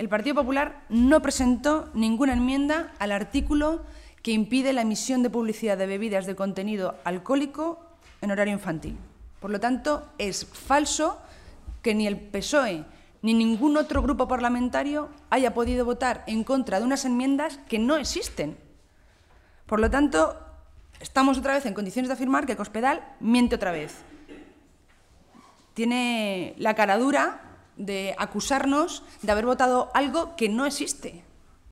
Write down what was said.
el Partido Popular no presentó ninguna enmienda al artículo que impide la emisión de publicidad de bebidas de contenido alcohólico en horario infantil. Por lo tanto, es falso que ni el PSOE ni ningún otro grupo parlamentario haya podido votar en contra de unas enmiendas que no existen. Por lo tanto, estamos otra vez en condiciones de afirmar que Cospedal miente otra vez. Tiene la caradura de acusarnos de haber votado algo que no existe.